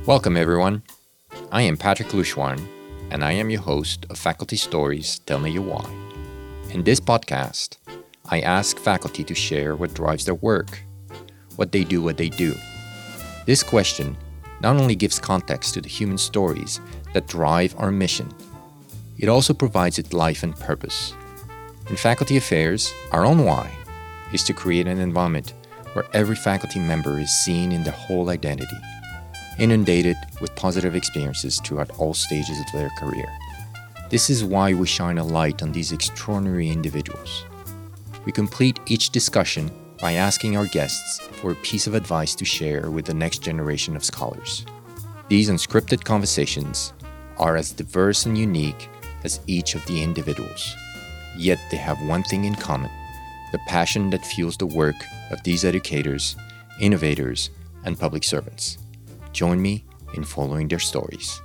Welcome, everyone. I am Patrick Lushwan, and I am your host of Faculty Stories Tell Me Your Why. In this podcast, I ask faculty to share what drives their work, what they do. This question not only gives context to the human stories that drive our mission, it also provides it life and purpose. In faculty affairs, our own why is to create an environment where every faculty member is seen in their whole identity, inundated with positive experiences throughout all stages of their career. This is why we shine a light on these extraordinary individuals. We complete each discussion by asking our guests for a piece of advice to share with the next generation of scholars. These unscripted conversations are as diverse and unique as each of the individuals, yet they have one thing in common: the passion that fuels the work of these educators, innovators, and public servants. Join me in following their stories.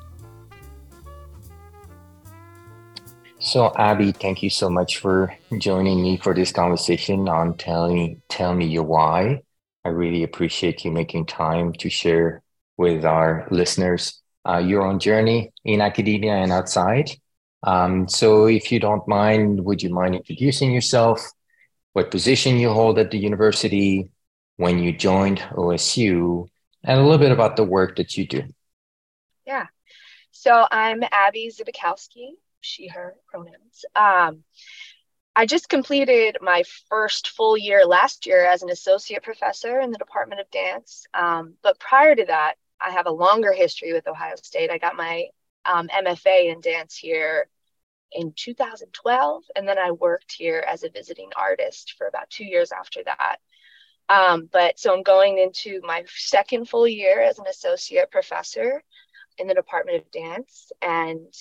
So, Abby, thank you so much for joining me for this conversation on Tell Me Your Why. I really appreciate you making time to share with our listeners your own journey in academia and outside. So if you don't mind, would you mind introducing yourself, what position you hold at the university, when you joined OSU, and a little bit about the work that you do? Yeah. So I'm Abby Zibikowski, she, her pronouns. I just completed my first full year last year as an associate professor in the Department of Dance. But prior to that, I have a longer history with Ohio State. I got my MFA in dance here in 2012, and then I worked here as a visiting artist for about 2 years after that. So I'm going into my second full year as an associate professor in the Department of Dance, and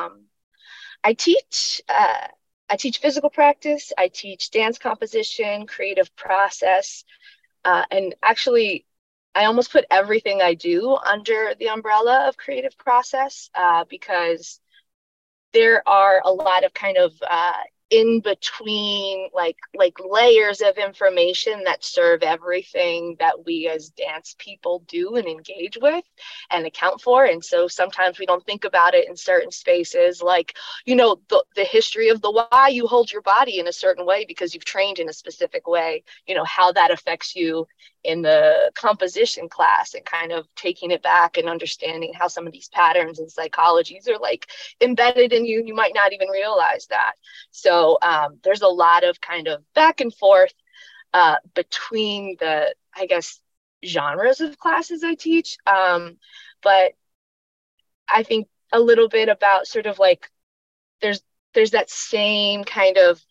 I teach physical practice, I teach dance composition, creative process, and actually I almost put everything I do under the umbrella of creative process because there are a lot of kind of in between like layers of information that serve everything that we as dance people do and engage with and account for. And so sometimes we don't think about it in certain spaces, like, the history of the why you hold your body in a certain way because you've trained in a specific way, how that affects you in the composition class, and kind of taking it back and understanding how some of these patterns and psychologies are like embedded in you. You might not even realize that. So there's a lot of kind of back and forth between the, I guess, genres of classes I teach. But I think a little bit about sort of like there's that same kind of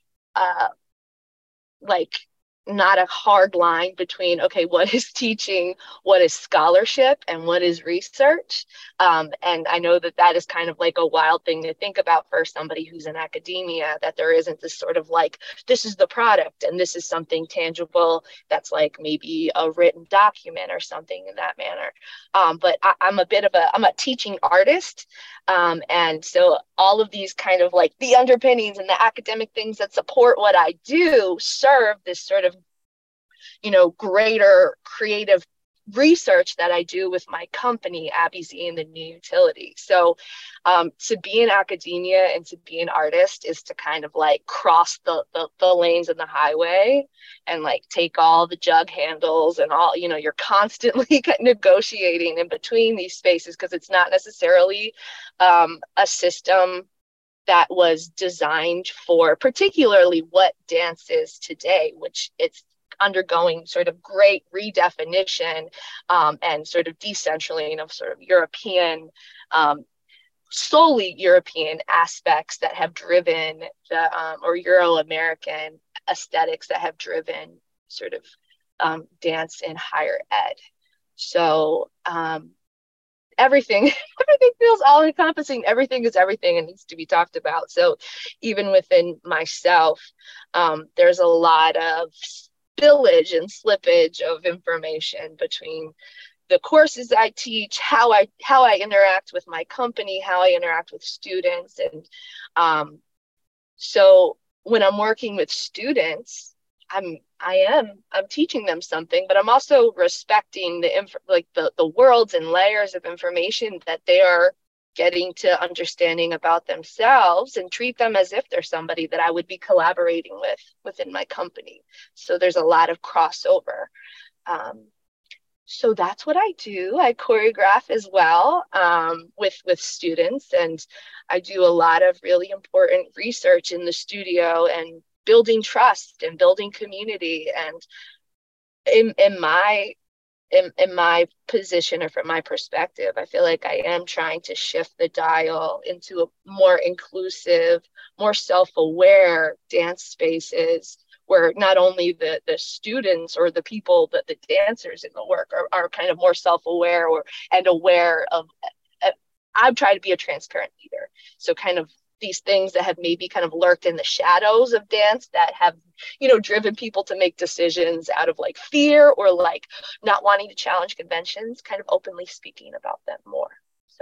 like not a hard line between, okay, what is teaching, what is scholarship, and what is research. And I know that is kind of like a wild thing to think about for somebody who's in academia, that there isn't this sort of like, this is the product and this is something tangible that's like maybe a written document or something in that manner. But I'm a teaching artist. And so all of these kind of like the underpinnings and the academic things that support what I do serve this sort of, greater creative research that I do with my company, Abby Z and the New Utility. So to be in academia and to be an artist is to kind of like cross the lanes of the highway and like take all the jug handles and all, you're constantly negotiating in between these spaces because it's not necessarily a system that was designed for particularly what dance is today, which it's undergoing sort of great redefinition and sort of decentralizing of sort of European, solely European aspects that have driven the or Euro-American aesthetics that have driven sort of dance in higher ed. So everything feels all encompassing. Everything is everything and needs to be talked about. So even within myself, there's a lot of spillage and slippage of information between the courses I teach, how I interact with my company, how I interact with students. And so when I'm working with students, I'm I'm teaching them something, but I'm also respecting the worlds and layers of information that they are getting to understanding about themselves, and treat them as if they're somebody that I would be collaborating with within my company. So there's a lot of crossover. Um, so that's what I do. I choreograph as well, with students, and I do a lot of really important research in the studio and building trust and building community. And in my position, or from my perspective, I feel like I am trying to shift the dial into a more inclusive, more self-aware dance spaces, where not only the students or the people, that the dancers in the work are kind of more self-aware, and aware of. I'm trying to be a transparent leader. So kind of these things that have maybe kind of lurked in the shadows of dance, that have, driven people to make decisions out of like fear, or like not wanting to challenge conventions, kind of openly speaking about them more. So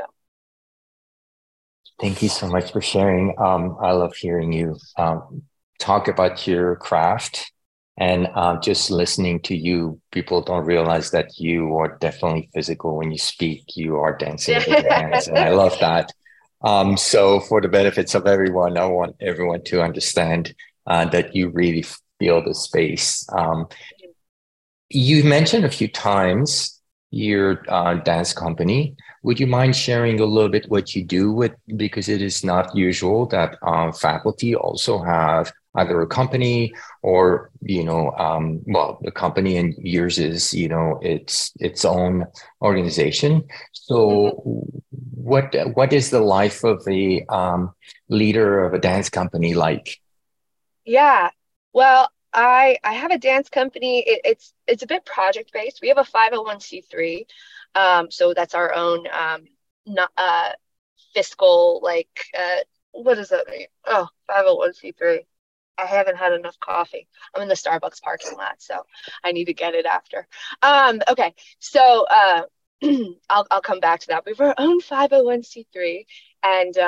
Thank you so much for sharing. I love hearing you talk about your craft, and just listening to you. People don't realize that you are definitely physical when you speak. You are dancing with your hands, and I love that. So, for the benefits of everyone, I want everyone to understand that you really feel the space. You mentioned a few times your dance company. Would you mind sharing a little bit what you do with, because it is not usual that faculty also have either a company or, well, the company, and yours is, its own organization. So what is the life of a leader of a dance company like? Yeah. Well, I have a dance company. It's a bit project based. We have a 501c3. So that's our own not fiscal, like what does that mean? Oh, 501c3. I haven't had enough coffee. I'm in the Starbucks parking lot, so I need to get it after. Okay. So I'll come back to that. We have our own 501c3, and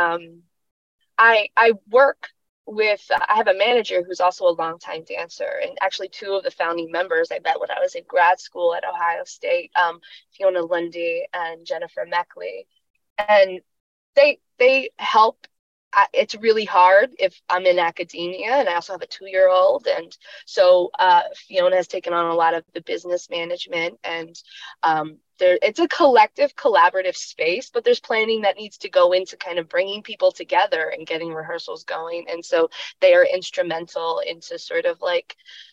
I work with, I have a manager who's also a longtime dancer, and actually two of the founding members I met when I was in grad school at Ohio State, Fiona Lundy and Jennifer Meckley. And they help. It's really hard if I'm in academia, and I also have a 2-year-old. And so Fiona has taken on a lot of the business management, and it's a collective, collaborative space, but there's planning that needs to go into kind of bringing people together and getting rehearsals going. And so they are instrumental into sort of like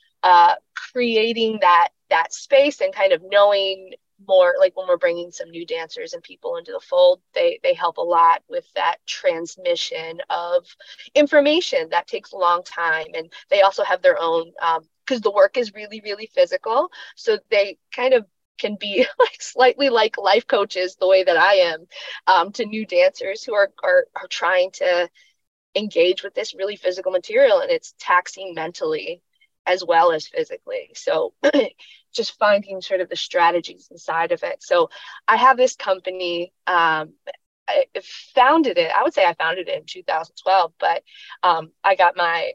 creating that space, and kind of knowing more, like when we're bringing some new dancers and people into the fold, they help a lot with that transmission of information that takes a long time. And they also have their own, because the work is really, really physical, so they kind of can be like slightly like life coaches, the way that I am, to new dancers who are trying to engage with this really physical material, and it's taxing mentally as well as physically. So just finding sort of the strategies inside of it. So I have this company. I founded it. I would say I founded it in 2012, but I got my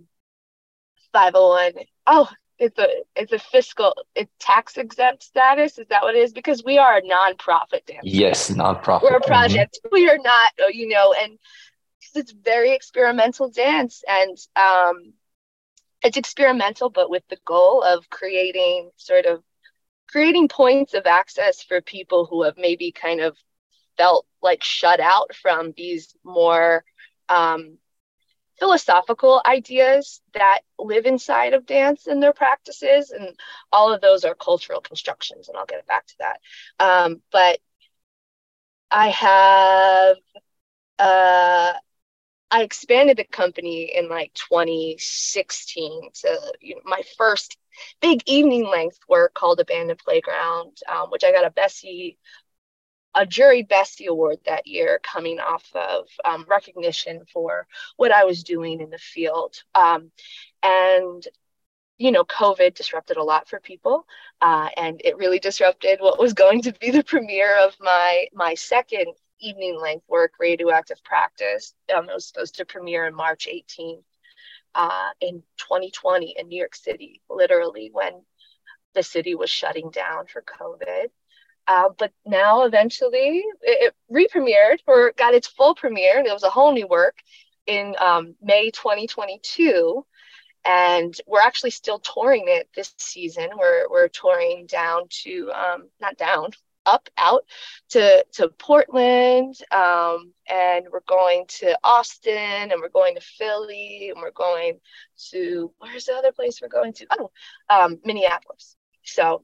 501. Oh, it's a fiscal, it's tax exempt status. Is that what it is? Because we are a nonprofit dance. Yes, nonprofit. We're a project. Mm-hmm. We are not, and it's very experimental dance, and it's experimental, but with the goal of creating points of access for people who have maybe kind of felt like shut out from these more philosophical ideas that live inside of dance and their practices. And all of those are cultural constructions, and I'll get back to that. But I have I expanded the company in like 2016 to my first big evening length work called Abandoned Playground, which I got a jury Bessie Award that year, coming off of recognition for what I was doing in the field. And COVID disrupted a lot for people, and it really disrupted what was going to be the premiere of my second evening length work, Radioactive Practice. It was supposed to premiere on March 18th. in 2020 in New York City, literally when the city was shutting down for COVID. But now eventually it re-premiered or got its full premiere, and it was a whole new work in May 2022. And we're actually still touring it this season. We're touring down to not down, up out to Portland, and we're going to Austin, and we're going to Philly, and we're going to, where's the other place we're going to? Minneapolis. So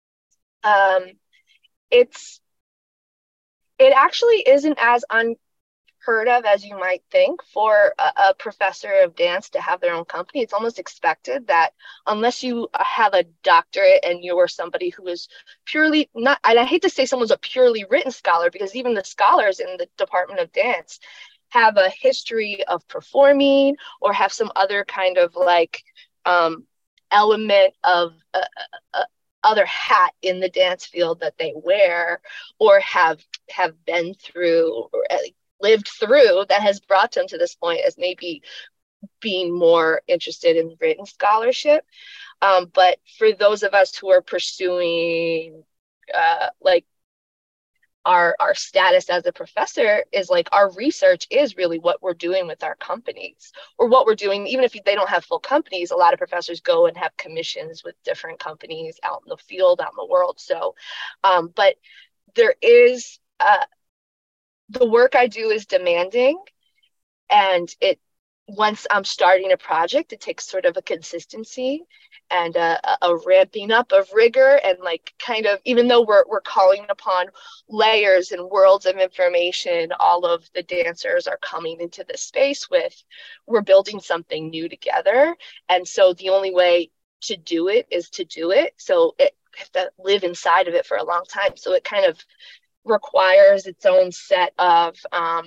it's it actually isn't as unheard of as you might think for a professor of dance to have their own company. It's almost expected that unless you have a doctorate and you're somebody who is purely not, and I hate to say someone's a purely written scholar, because even the scholars in the Department of Dance have a history of performing or have some other kind of like element of other hat in the dance field that they wear or have been through or lived through that has brought them to this point as maybe being more interested in written scholarship. But for those of us who are pursuing like our status as a professor, is like our research is really what we're doing with our companies, or what we're doing even if they don't have full companies. A lot of professors go and have commissions with different companies out in the field, out in the world. So but there is the work I do is demanding, and it once I'm starting a project, it takes sort of a consistency and a ramping up of rigor, and like kind of, even though we're calling upon layers and worlds of information all of the dancers are coming into this space with, we're building something new together. And so the only way to do it is to do it. So it have to live inside of it for a long time. So it kind of requires its own set of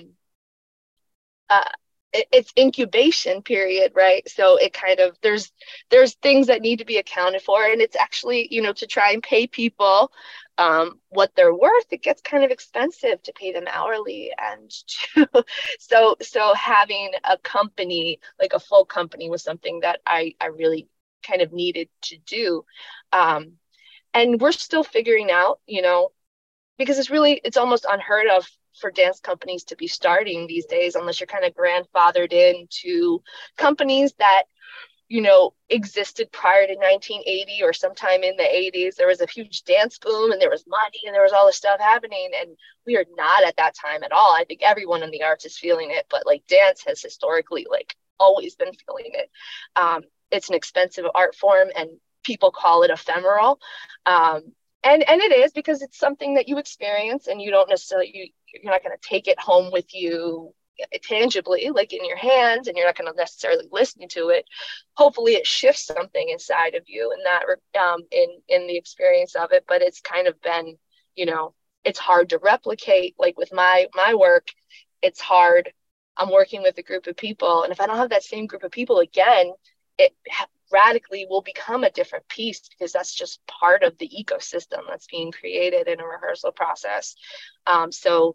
it's incubation period, right? So it kind of, there's things that need to be accounted for, and it's actually, to try and pay people what they're worth, it gets kind of expensive to pay them hourly. And so having a company, like a full company, was something that I really kind of needed to do. And we're still figuring out, because it's almost unheard of for dance companies to be starting these days, unless you're kind of grandfathered into companies that, existed prior to 1980 or sometime in the 80s. There was a huge dance boom, and there was money, and there was all this stuff happening. And we are not at that time at all. I think everyone in the arts is feeling it, but like dance has historically like always been feeling it. It's an expensive art form, and people call it ephemeral. And it is, because it's something that you experience, and you don't necessarily, you're not going to take it home with you tangibly, like in your hands, and you're not going to necessarily listen to it. Hopefully it shifts something inside of you in that, in the experience of it. But it's kind of been, it's hard to replicate. Like with my work, it's hard. I'm working with a group of people, and if I don't have that same group of people again, it radically will become a different piece, because that's just part of the ecosystem that's being created in a rehearsal process. So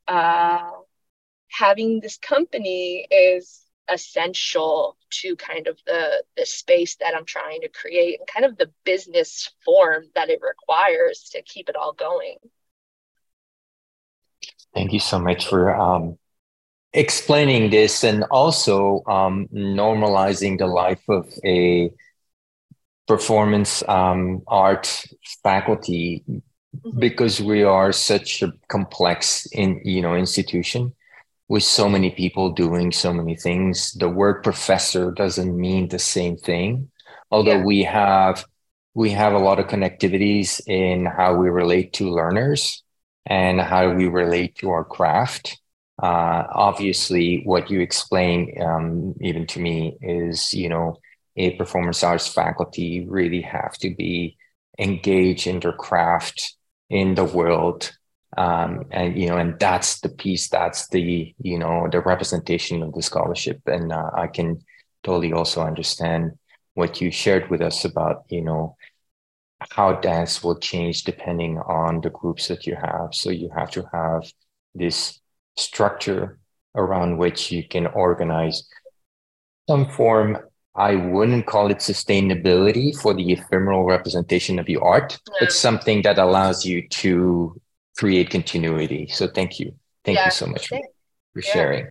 having this company is essential to kind of the space that I'm trying to create, and kind of the business form that it requires to keep it all going. Thank you so much for explaining this, and also normalizing the life of a performance art faculty, because we are such a complex institution with so many people doing so many things. The word professor doesn't mean the same thing, although we have a lot of connectivities in how we relate to learners and how we relate to our craft. Obviously, what you explain, even to me, is, a performance arts faculty really have to be engaged in their craft in the world. And that's the piece, that's the representation of the scholarship. And I can totally also understand what you shared with us about, how dance will change depending on the groups that you have. So you have to have this structure around which you can organize some form I wouldn't call it sustainability for the ephemeral representation of your art, but Yeah. something that allows you to create continuity. So thank you. Thank you Yeah. so much Thanks. for Yeah. sharing.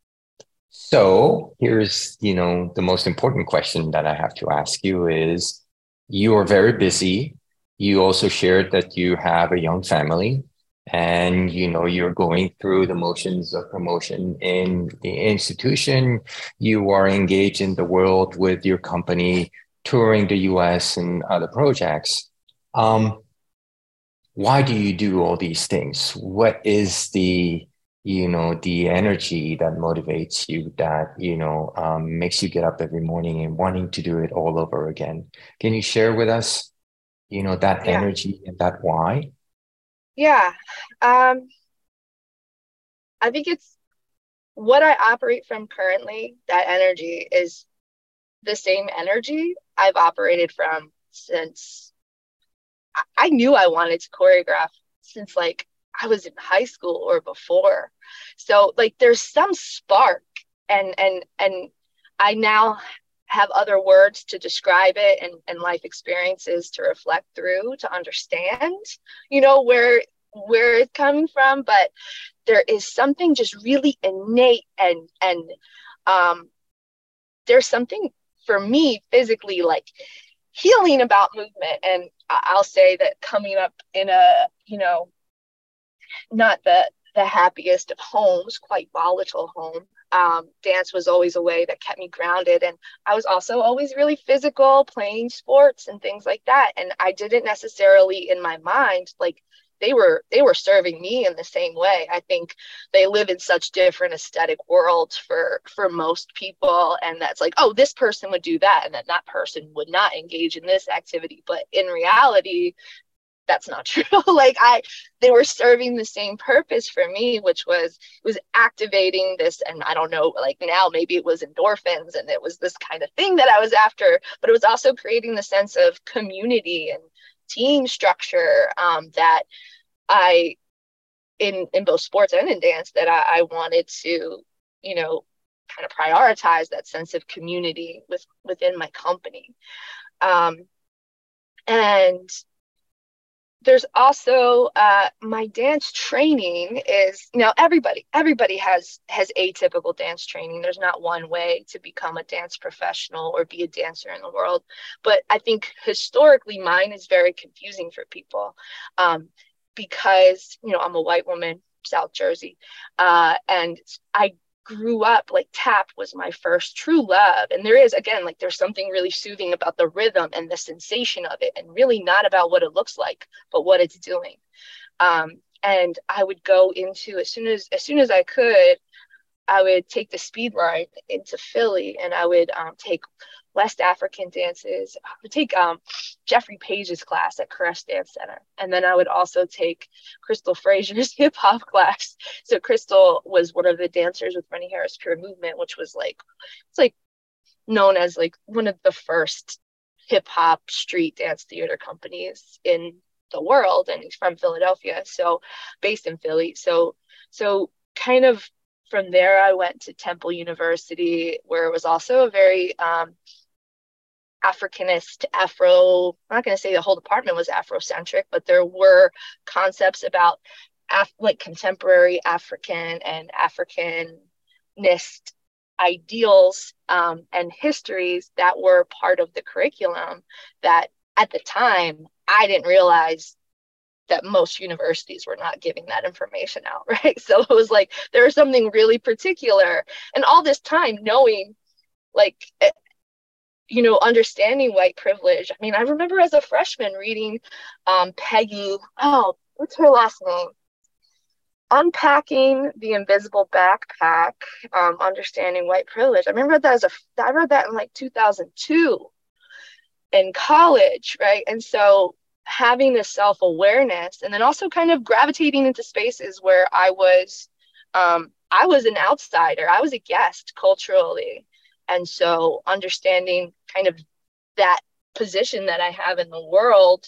So here's, the most important question that I have to ask you is, you are very busy. You also shared that you have a young family and, you're going through the motions of promotion in the institution. You are engaged in the world with your company, touring the US and other projects. Um, why do you do all these things? What is the energy that motivates you, that makes you get up every morning and wanting to do it all over again? Can you share with us that Yeah. energy and that why? Yeah. Um, I think it's what I operate from currently. That energy is the same energy I've operated from since I knew I wanted to choreograph since like I was in high school or before. So like there's some spark, and I now have other words to describe it, and life experiences to reflect through to understand, where it's coming from. But there is something just really innate, and um there's something for me physically like healing about movement. And I'll say that coming up in a, not the happiest of homes, quite volatile home. Dance was always a way that kept me grounded. And I was also always really physical, playing sports and things like that. And I didn't necessarily in my mind, like they were serving me in the same way. I think they live in such different aesthetic worlds for most people. And that's like, oh, this person would do that. And then that person would not engage in this activity. But in reality, that's not true. Like they were serving the same purpose for me, which was activating this. And I don't know, like now maybe it was endorphins and it was this kind of thing that I was after, but it was also creating the sense of community and team structure, that I in both sports and in dance, that I wanted to, you know, kind of prioritize that sense of community within my company. Um, and there's also my dance training is, everybody has atypical dance training. There's not one way to become a dance professional or be a dancer in the world, but I think historically mine is very confusing for people, because I'm a white woman, South Jersey, and I grew up like tap was my first true love. And there is, again, like there's something really soothing about the rhythm and the sensation of it, and really not about what it looks like, but what it's doing. And I would go into, as soon as I could, I would take the speed line into Philly, and I would take West African dances. I would take Jeffrey Page's class at Caress Dance Center. And then I would also take Crystal Frazier's hip hop class. So Crystal was one of the dancers with Rennie Harris Pure Movement, which was like, it's like known as like one of the first hip hop street dance theater companies in the world. And he's from Philadelphia, so based in Philly. So kind of from there, I went to Temple University, where it was also a very Africanist, I'm not going to say the whole department was Afrocentric, but there were concepts about like contemporary African and Africanist ideals, and histories that were part of the curriculum that at the time I didn't realize that most universities were not giving that information out, right? So it was like there was something really particular. And all this time knowing, like, understanding white privilege. I mean, I remember as a freshman reading Peggy, oh, what's her last name? Unpacking the Invisible Backpack, Understanding White Privilege. I read that in like 2002 in college, right? And so having this self-awareness, and then also kind of gravitating into spaces where I was an outsider, I was a guest culturally. And so understanding kind of that position that I have in the world,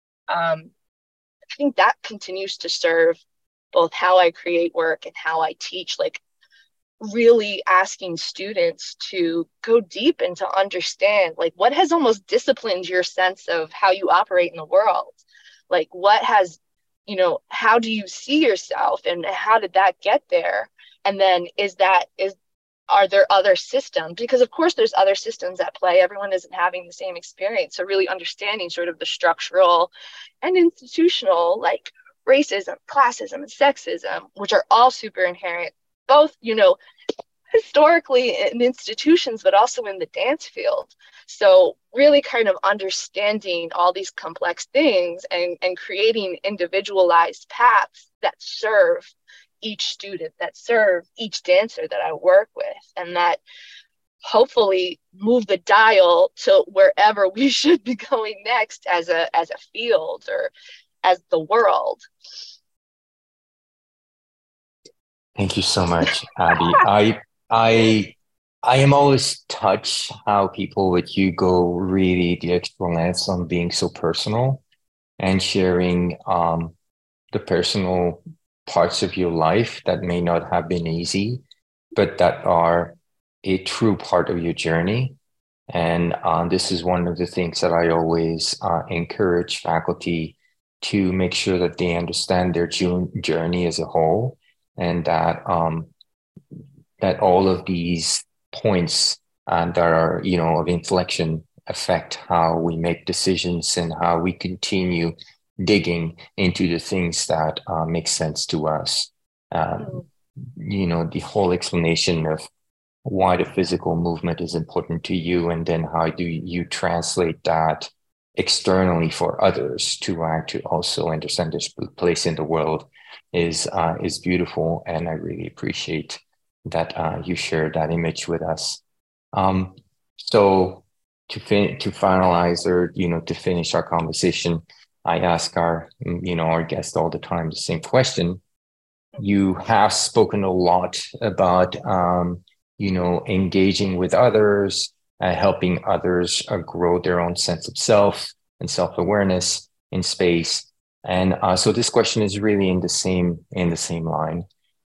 I think that continues to serve both how I create work and how I teach. Like really asking students to go deep and to understand like what has almost disciplined your sense of how you operate in the world. Like what has, how do you see yourself and how did that get there? And then are there other systems? Because of course there's other systems at play. Everyone isn't having the same experience. So really understanding sort of the structural and institutional, like racism, classism, and sexism, which are all super inherent, both, historically in institutions, but also in the dance field. So really kind of understanding all these complex things and creating individualized paths that serve each student, that serve each dancer that I work with, and that hopefully move the dial to wherever we should be going next as a field or as the world. Thank you so much, Abby. I am always touched how people with you go really the extra lengths on being so personal and sharing the personal parts of your life that may not have been easy, but that are a true part of your journey. And this is one of the things that I always encourage faculty to make sure that they understand their journey as a whole, and that that all of these points that are, of inflection affect how we make decisions and how we continue digging into the things that make sense to us. The whole explanation of why the physical movement is important to you, and then how do you translate that externally for others to also understand this place in the world is beautiful, and I really appreciate that you shared that image with us. So to finalize, or to finish our conversation, I ask our guests all the time the same question. You have spoken a lot about engaging with others, helping others grow their own sense of self and self-awareness in space. And so this question is really in the same line.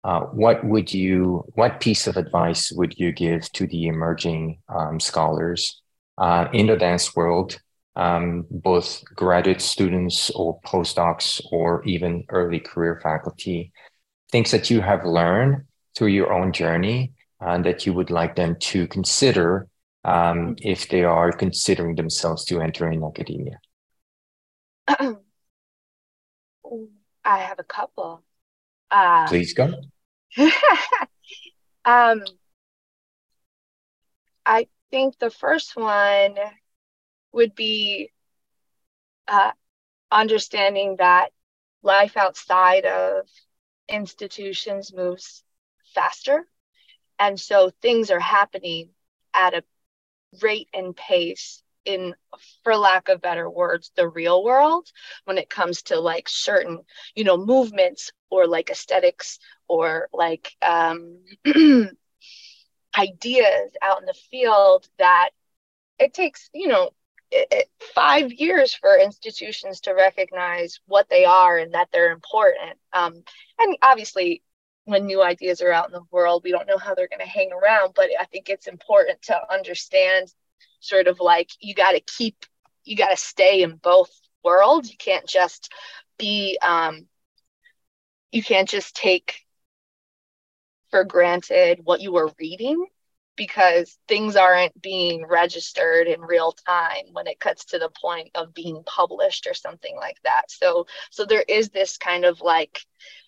What piece of advice would you give to the emerging scholars in the dance world, both graduate students or postdocs or even early career faculty, things that you have learned through your own journey that you would like them to consider if they are considering themselves to enter in academia? I have a couple. Please go. I think the first one would be understanding that life outside of institutions moves faster. And so things are happening at a rate and pace in, for lack of better words, the real world when it comes to like certain, movements or like aesthetics or like ideas out in the field, that it takes, 5 years for institutions to recognize what they are and that they're important. And obviously, when new ideas are out in the world, we don't know how they're going to hang around, but I think it's important to understand sort of like you got to stay in both worlds. You can't just take for granted what you were reading, because things aren't being registered in real time when it cuts to the point of being published or something like that. So there is this kind of like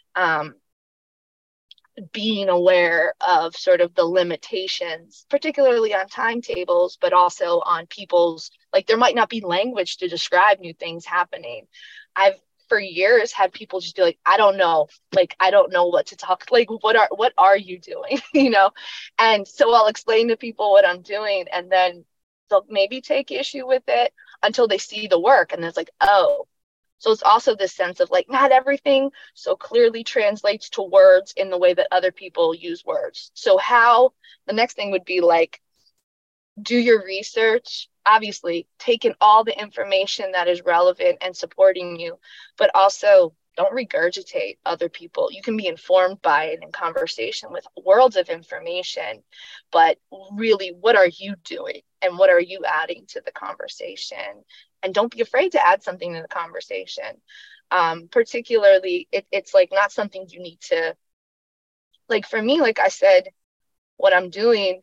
being aware of sort of the limitations, particularly on timetables, but also on people's, like there might not be language to describe new things happening. I've for years had people just be like, I don't know what to talk, like what are you doing? And so I'll explain to people what I'm doing, and then they'll maybe take issue with it until they see the work, and it's like, oh. So it's also this sense of like, not everything so clearly translates to words in the way that other people use words. So the next thing would be like, do your research, obviously take in all the information that is relevant and supporting you, but also don't regurgitate other people. You can be informed by it in conversation with worlds of information, but really, what are you doing and what are you adding to the conversation? And don't be afraid to add something to the conversation. Particularly, it's like not something you need to, like for me, like I said, what I'm doing,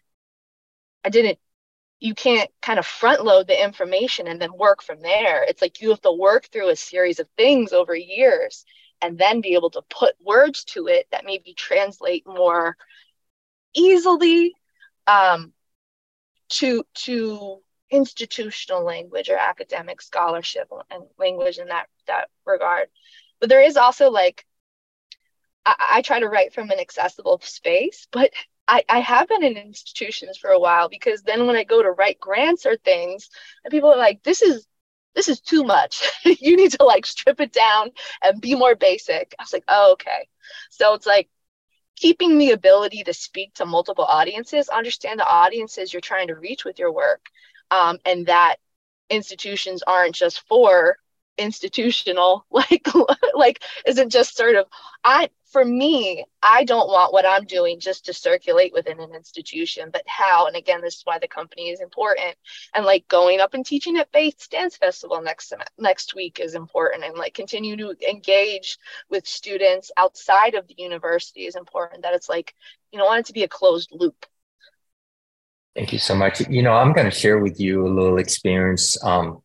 you can't kind of front load the information and then work from there. It's like you have to work through a series of things over years and then be able to put words to it that maybe translate more easily to institutional language or academic scholarship and language in that regard. But there is also like, I try to write from an accessible space, but I have been in institutions for a while, because then when I go to write grants or things, and people are like, this is too much. You need to like strip it down and be more basic. I was like, oh, okay. So it's like keeping the ability to speak to multiple audiences, understand the audiences you're trying to reach with your work, and that institutions aren't just for institutional, like isn't just sort of, for me, I don't want what I'm doing just to circulate within an institution, but how. And again, this is why the company is important. And like going up and teaching at Faith Dance Festival next week is important. And like continue to engage with students outside of the university is important. That it's like, you don't want it to be a closed loop. Thank you so much. I'm going to share with you a little experience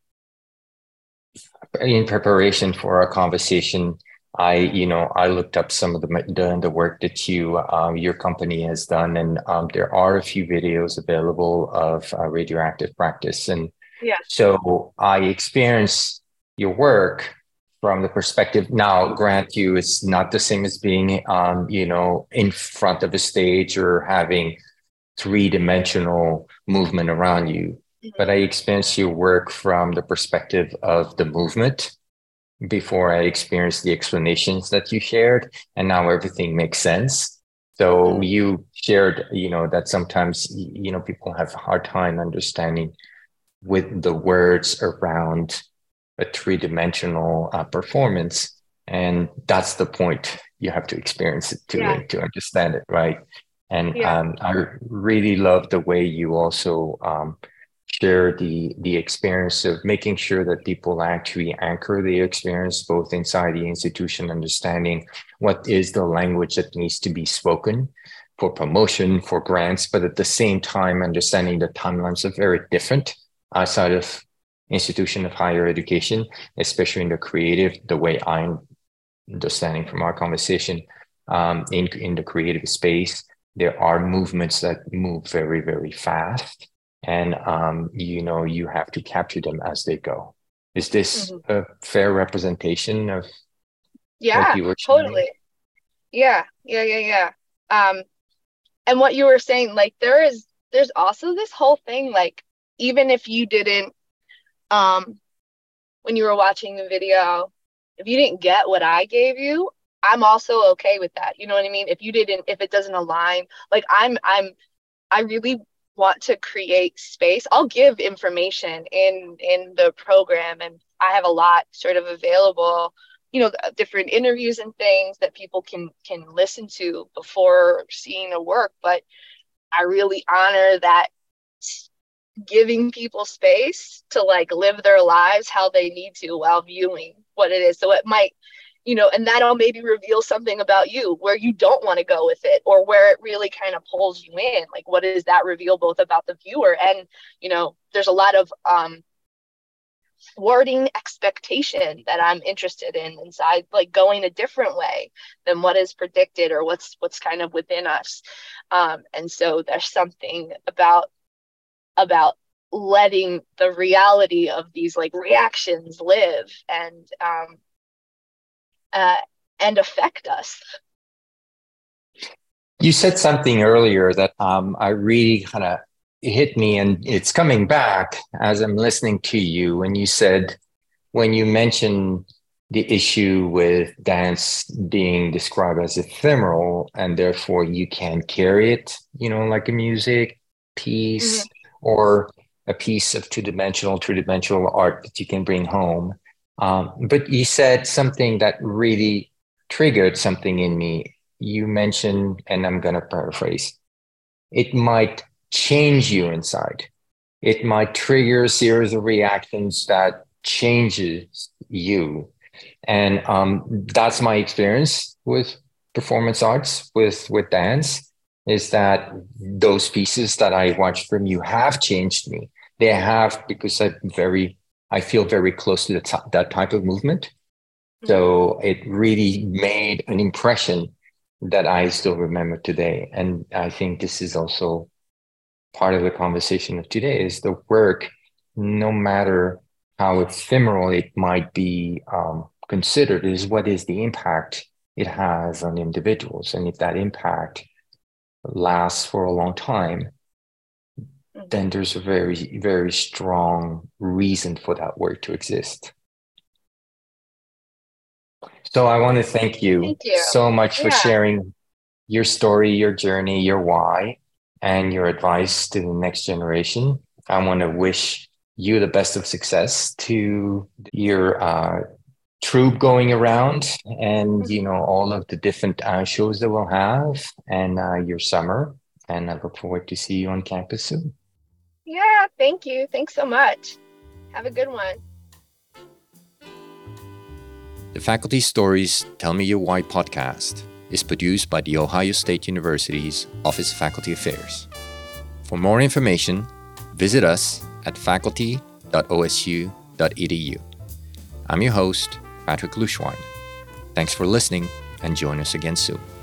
in preparation for our conversation. I looked up some of the work that your company has done, and there are a few videos available of radioactive practice. And so I experienced your work from the perspective. Now, grant you, it's not the same as being, in front of a stage or having three-dimensional movement around you. Mm-hmm. But I experienced your work from the perspective of the movement before I experienced the explanations that you shared, and now everything makes sense. So you shared, that sometimes, people have a hard time understanding with the words around a three-dimensional performance. And that's the point. You have to experience it to understand it, right? And I really love the way you also share the experience of making sure that people actually anchor the experience both inside the institution, understanding what is the language that needs to be spoken for promotion, for grants, but at the same time, understanding the timelines are very different outside of institution of higher education, especially in the creative, the way I'm understanding from our conversation, in the creative space. There are movements that move very, very fast. And, you have to capture them as they go. Is this a fair representation of what you were sharing? Totally. Yeah. And what you were saying, like, there's also this whole thing, like, even if you didn't, when you were watching the video, if you didn't get what I gave you, I'm also okay with that. You know what I mean? If it doesn't align, like I really want to create space. I'll give information in the program, and I have a lot sort of available, different interviews and things that people can listen to before seeing the work. But I really honor that, giving people space to like live their lives how they need to while viewing what it is. So it might, and that'll maybe reveal something about you where you don't want to go with it, or where it really kind of pulls you in. Like, what does that reveal both about the viewer and, there's a lot of thwarting expectation that I'm interested in inside, like going a different way than what is predicted or what's kind of within us. And so there's something about letting the reality of these like reactions live and affect us. You said something earlier that I really kind of hit me, and it's coming back as I'm listening to you. When you said, when you mentioned the issue with dance being described as ephemeral, and therefore you can carry it, like a music piece or a piece of two-dimensional art that you can bring home. But you said something that really triggered something in me. You mentioned, and I'm going to paraphrase, it might change you inside. It might trigger a series of reactions that changes you. And that's my experience with performance arts, with dance, is that those pieces that I watched from you have changed me. They have, because I feel very close to that type of movement. So it really made an impression that I still remember today. And I think this is also part of the conversation of today, is the work, no matter how ephemeral it might be considered, is what is the impact it has on individuals. And if that impact lasts for a long time, then there's a very, very strong reason for that work to exist. So I want to thank you so much for sharing your story, your journey, your why, and your advice to the next generation. I want to wish you the best of success to your troupe going around, and all of the different shows that we'll have, and your summer. And I look forward to see you on campus soon. Yeah, thank you. Thanks so much. Have a good one. The Faculty Stories Tell Me Your Why podcast is produced by The Ohio State University's Office of Faculty Affairs. For more information, visit us at faculty.osu.edu. I'm your host, Patrick Luschwein. Thanks for listening, and join us again soon.